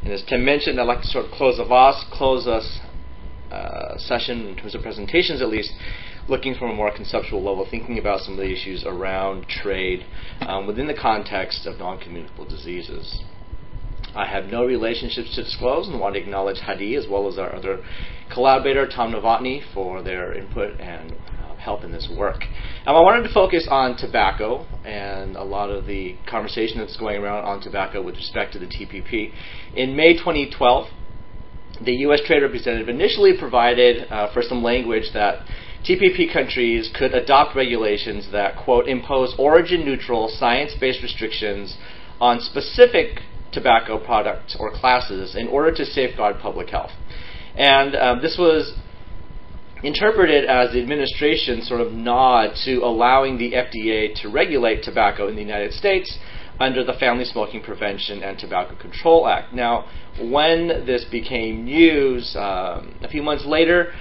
And as Tim mentioned, I'd like to sort of close us session in terms of presentations at least, looking from a more conceptual level, thinking about some of the issues around trade within the context of non-communicable diseases. I have no relationships to disclose and want to acknowledge Hadi as well as our other collaborator, Tom Novotny, for their input and help in this work. I wanted to focus on tobacco and a lot of the conversation that's going around on tobacco with respect to the TPP. In May 2012, the U.S. Trade Representative initially provided for some language that TPP countries could adopt regulations that, quote, impose origin-neutral, science-based restrictions on specific tobacco products or classes in order to safeguard public health. And this was interpreted as the administration's sort of nod to allowing the FDA to regulate tobacco in the United States under the Family Smoking Prevention and Tobacco Control Act. Now, when this became news, a few months later,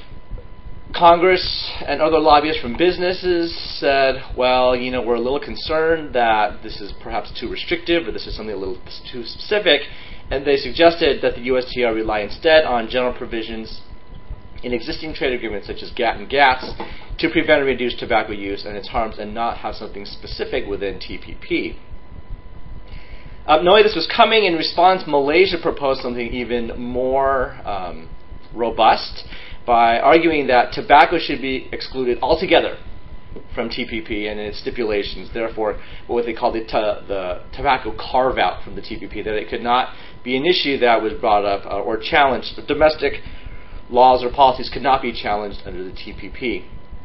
Congress and other lobbyists from businesses said, well, we're a little concerned that this is perhaps too restrictive or this is something a little too specific, and they suggested that the USTR rely instead on general provisions in existing trade agreements such as GATT and GATS to prevent and reduce tobacco use and its harms and not have something specific within TPP. Knowing this was coming, in response, Malaysia proposed something even more robust by arguing that tobacco should be excluded altogether from TPP and its stipulations, therefore what they call the tobacco carve-out from the TPP, that it could not be an issue that was brought up or challenged. Domestic laws or policies could not be challenged under the TPP.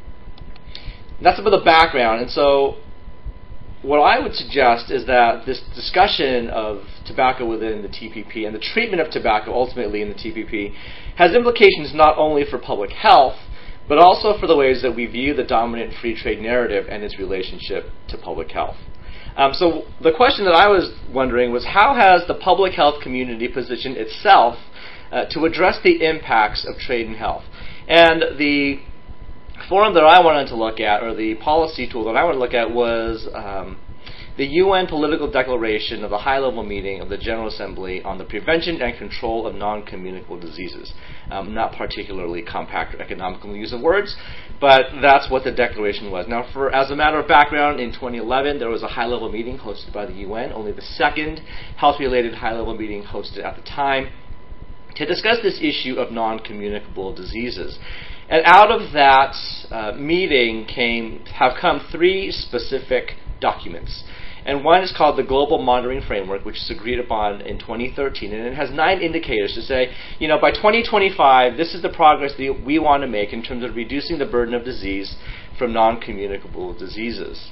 And that's about the background, and so what I would suggest is that this discussion of tobacco within the TPP and the treatment of tobacco ultimately in the TPP has implications not only for public health, but also for the ways that we view the dominant free trade narrative and its relationship to public health. So the question that I was wondering was, how has the public health community positioned itself to address the impacts of trade and health? And the forum that I wanted to look at, or the policy tool that I wanted to look at, was the UN Political Declaration of the High-Level Meeting of the General Assembly on the Prevention and Control of Non-Communicable Diseases. Not particularly compact or economical use of words, but that's what the declaration was. Now, as a matter of background, in 2011, there was a high-level meeting hosted by the UN, only the second health-related high-level meeting hosted at the time, to discuss this issue of non-communicable diseases. And out of that meeting have come three specific documents. And one is called the Global Monitoring Framework, which is agreed upon in 2013. And it has 9 indicators to say, by 2025, this is the progress that we want to make in terms of reducing the burden of disease from non-communicable diseases.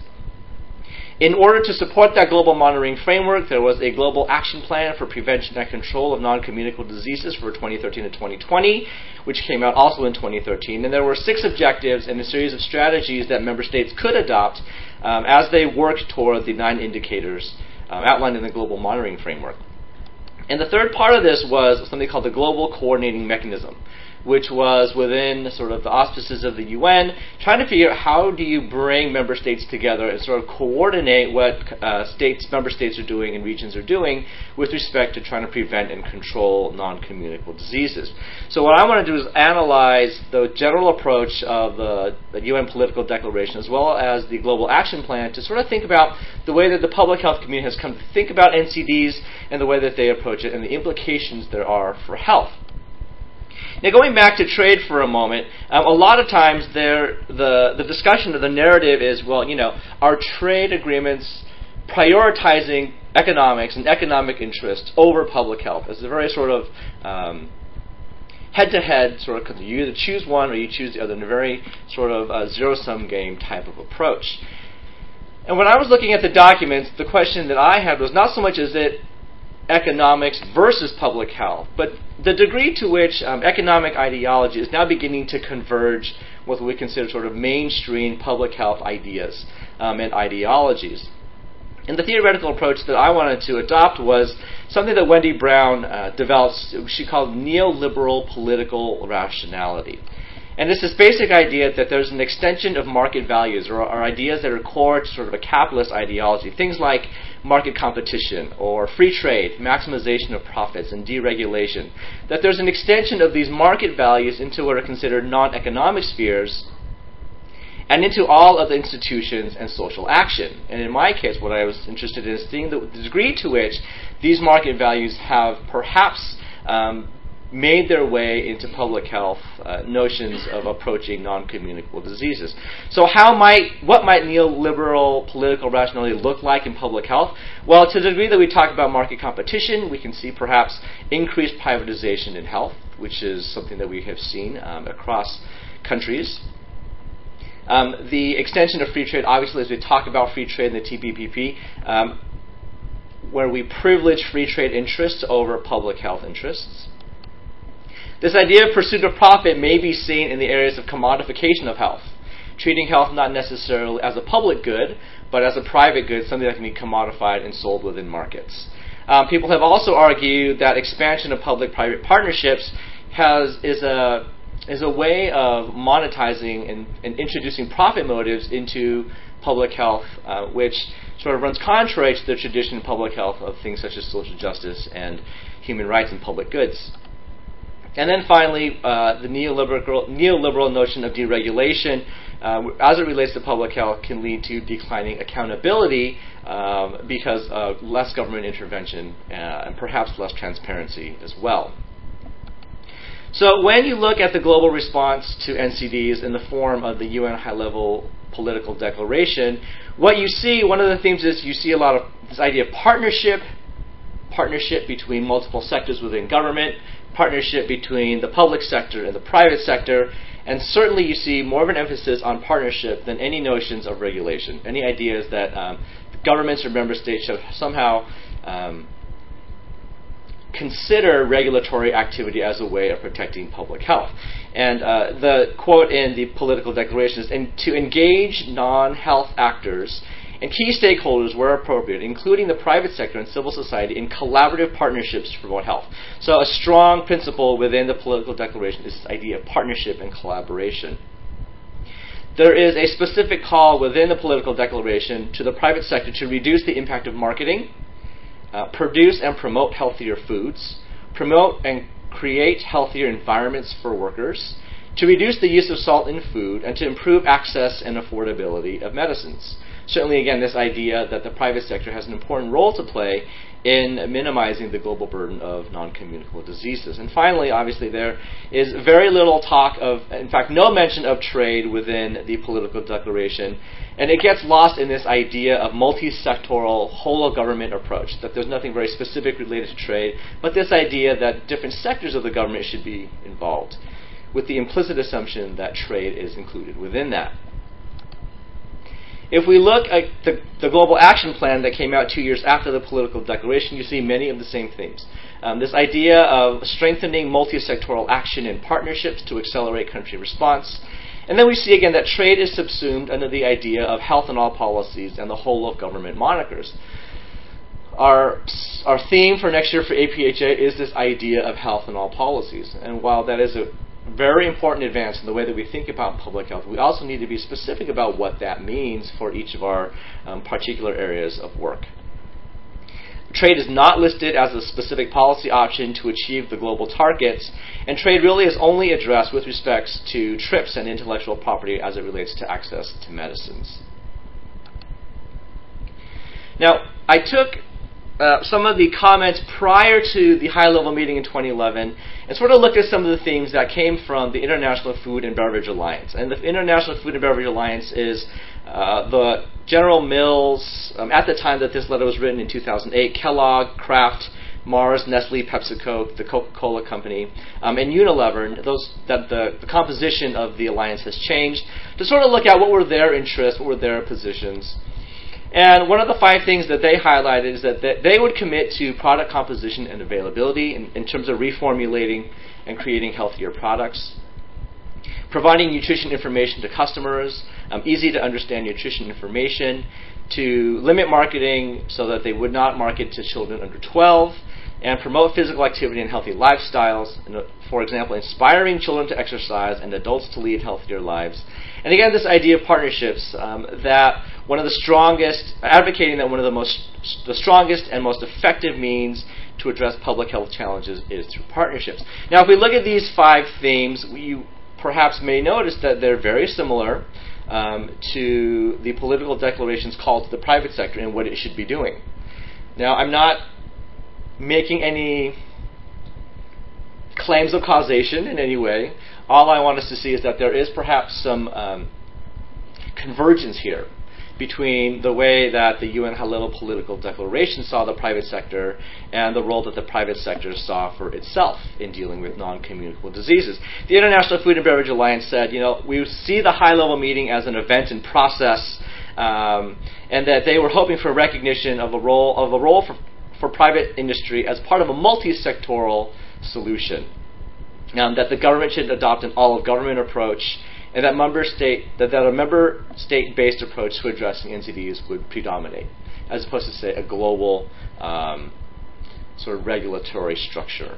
In order to support that global monitoring framework, there was a global action plan for prevention and control of non-communicable diseases for 2013 to 2020, which came out also in 2013. And there were 6 objectives and a series of strategies that member states could adopt as they worked toward the 9 indicators outlined in the global monitoring framework. And the third part of this was something called the Global Coordinating Mechanism, which was within sort of the auspices of the UN, trying to figure out how do you bring member states together and sort of coordinate what member states are doing and regions are doing with respect to trying to prevent and control non-communicable diseases. So what I want to do is analyze the general approach of the UN Political Declaration as well as the Global Action Plan to sort of think about the way that the public health community has come to think about NCDs and the way that they approach it and the implications there are for health. Now, going back to trade for a moment, a lot of times the discussion of the narrative is, are trade agreements prioritizing economics and economic interests over public health? It's a very sort of head-to-head sort of, you either choose one or you choose the other in a very sort of zero-sum game type of approach. And when I was looking at the documents, the question that I had was not so much is it economics versus public health, but the degree to which economic ideology is now beginning to converge with what we consider sort of mainstream public health ideas and ideologies. And the theoretical approach that I wanted to adopt was something that Wendy Brown developed, she called neoliberal political rationality. And it's this basic idea that there's an extension of market values or ideas that are core to sort of a capitalist ideology. Things like market competition or free trade, maximization of profits, and deregulation, that there's an extension of these market values into what are considered non-economic spheres and into all of the institutions and social action. And in my case, what I was interested in is seeing the degree to which these market values have perhaps made their way into public health notions of approaching non-communicable diseases. So what might neoliberal political rationality look like in public health? Well, to the degree that we talk about market competition, we can see perhaps increased privatization in health, which is something that we have seen across countries. The extension of free trade, obviously, as we talk about free trade in the TPP, where we privilege free trade interests over public health interests. This idea of pursuit of profit may be seen in the areas of commodification of health, treating health not necessarily as a public good, but as a private good, something that can be commodified and sold within markets. People have also argued that expansion of public-private partnerships is a way of monetizing and introducing profit motives into public health, which sort of runs contrary to the tradition in public health of things such as social justice and human rights and public goods. And then finally, the neoliberal notion of deregulation, as it relates to public health, can lead to declining accountability because of less government intervention and perhaps less transparency as well. So when you look at the global response to NCDs in the form of the UN High-Level Political Declaration, what you see, one of the themes is you see a lot of this idea of partnership between multiple sectors within government, partnership between the public sector and the private sector, and certainly you see more of an emphasis on partnership than any notions of regulation, any ideas that governments or member states should somehow consider regulatory activity as a way of protecting public health. And the quote in the political declaration is, to engage non-health actors and key stakeholders where appropriate, including the private sector and civil society, in collaborative partnerships to promote health. So a strong principle within the political declaration is this idea of partnership and collaboration. There is a specific call within the political declaration to the private sector to reduce the impact of marketing, produce and promote healthier foods, promote and create healthier environments for workers, to reduce the use of salt in food, and to improve access and affordability of medicines. Certainly, again, this idea that the private sector has an important role to play in minimizing the global burden of non-communicable diseases. And finally, obviously, there is very little talk of, in fact, no mention of trade within the political declaration. And it gets lost in this idea of multi-sectoral, whole-of-government approach, that there's nothing very specific related to trade, but this idea that different sectors of the government should be involved, with the implicit assumption that trade is included within that. If we look at the Global Action Plan that came out 2 years after the political declaration, you see many of the same themes. This idea of strengthening multi-sectoral action and partnerships to accelerate country response. And then we see again that trade is subsumed under the idea of health in all policies and the whole of government monikers. Our theme for next year for APHA is this idea of health in all policies. And while that is a very important advance in the way that we think about public health, we also need to be specific about what that means for each of our particular areas of work. Trade is not listed as a specific policy option to achieve the global targets, and trade really is only addressed with respect to TRIPS and intellectual property as it relates to access to medicines. Now, I took some of the comments prior to the high-level meeting in 2011 and sort of looked at some of the themes that came from the International Food and Beverage Alliance. And the International Food and Beverage Alliance is the General Mills, at the time that this letter was written in 2008, Kellogg, Kraft, Mars, Nestle, PepsiCo, the Coca-Cola Company, and Unilever. The composition of the alliance has changed to sort of look at what were their interests, what were their positions. And one of the 5 things that they highlighted is that they would commit to product composition and availability in terms of reformulating and creating healthier products, providing nutrition information to customers, easy to understand nutrition information, to limit marketing so that they would not market to children under 12, and promote physical activity and healthy lifestyles, for example, inspiring children to exercise and adults to lead healthier lives. And again, this idea of partnerships, that one of the strongest, advocating that one of the strongest and most effective means to address public health challenges is through partnerships. Now, if we look at these 5 themes, you perhaps may notice that they're very similar to the political declaration's call to the private sector and what it should be doing. Now, I'm not making any claims of causation in any way. All I want us to see is that there is perhaps some convergence here between the way that the UN High-Level Political Declaration saw the private sector and the role that the private sector saw for itself in dealing with non-communicable diseases. The International Food and Beverage Alliance said, we see the high-level meeting as an event and process, and that they were hoping for recognition of a role for private industry as part of a multi-sectoral solution. That the government should adopt an all-of-government approach, and that a member state-based approach to addressing NCDs would predominate, as opposed to, say, a global sort of regulatory structure.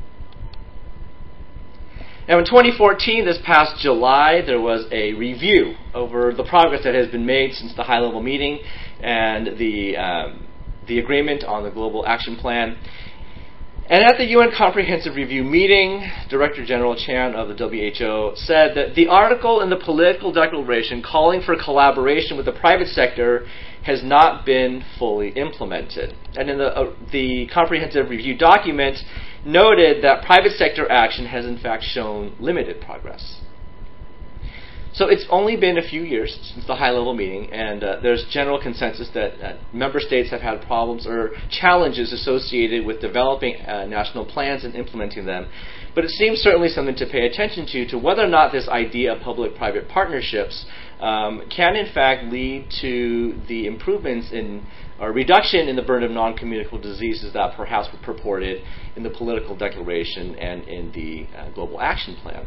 Now, in 2014, this past July, there was a review over the progress that has been made since the high-level meeting and the agreement on the Global Action Plan. And at the UN Comprehensive Review meeting, Director General Chan of the WHO said that the article in the political declaration calling for collaboration with the private sector has not been fully implemented. And in the Comprehensive Review document noted that private sector action has in fact shown limited progress. So it's only been a few years since the high-level meeting, and there's general consensus that member states have had problems or challenges associated with developing national plans and implementing them. But it seems certainly something to pay attention to whether or not this idea of public-private partnerships can in fact lead to the improvements in or reduction in the burden of non-communicable diseases that perhaps were purported in the political declaration and in the Global Action Plan.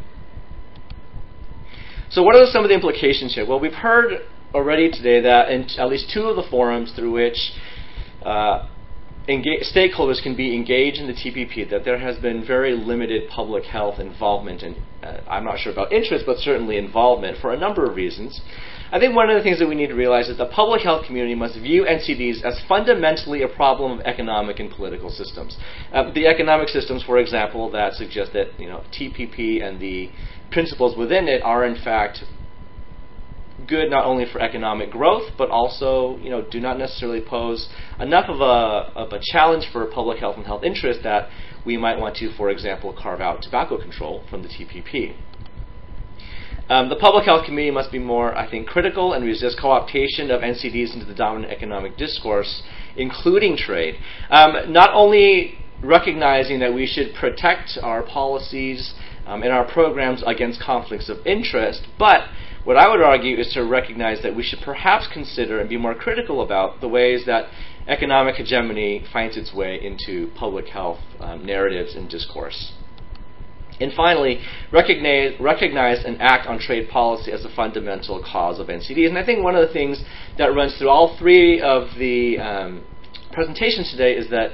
So what are some of the implications here? Well, we've heard already today that in at least 2 of the forums through which stakeholders can be engaged in the TPP, that there has been very limited public health involvement, and I'm not sure about interest, but certainly involvement for a number of reasons. I think one of the things that we need to realize is the public health community must view NCDs as fundamentally a problem of economic and political systems. The economic systems, for example, that suggest that TPP and the principles within it are in fact good not only for economic growth, but also do not necessarily pose enough of a challenge for public health and health interest that we might want to, for example, carve out tobacco control from the TPP. The public health community must be more, I think, critical and resist co-optation of NCDs into the dominant economic discourse, including trade. Not only recognizing that we should protect our policies and our programs against conflicts of interest, but what I would argue is to recognize that we should perhaps consider and be more critical about the ways that economic hegemony finds its way into public health narratives and discourse. And finally, recognize and act on trade policy as a fundamental cause of NCDs. And I think one of the things that runs through all 3 of the presentations today is that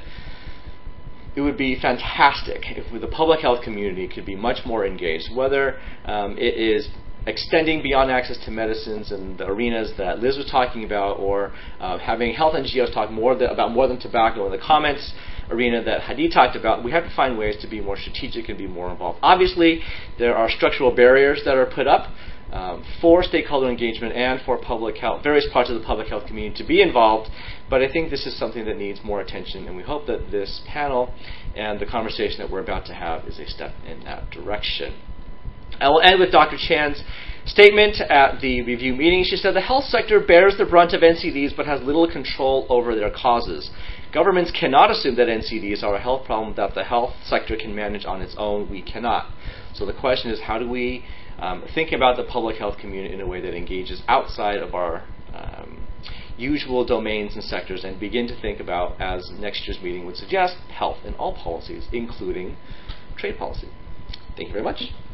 it would be fantastic if the public health community could be much more engaged, whether it is extending beyond access to medicines and the arenas that Liz was talking about, or having health NGOs talk about more than tobacco in the comments arena that Hadi talked about. We have to find ways to be more strategic and be more involved. Obviously, there are structural barriers that are put up for stakeholder engagement and for public health, various parts of the public health community to be involved, but I think this is something that needs more attention, and we hope that this panel and the conversation that we're about to have is a step in that direction. I will end with Dr. Chan's statement at the review meeting. She said, "The health sector bears the brunt of NCDs but has little control over their causes. Governments cannot assume that NCDs are a health problem that the health sector can manage on its own. We cannot." So the question is, how do we think about the public health community in a way that engages outside of our usual domains and sectors, and begin to think about, as next year's meeting would suggest, health in all policies, including trade policy. Thank you very much.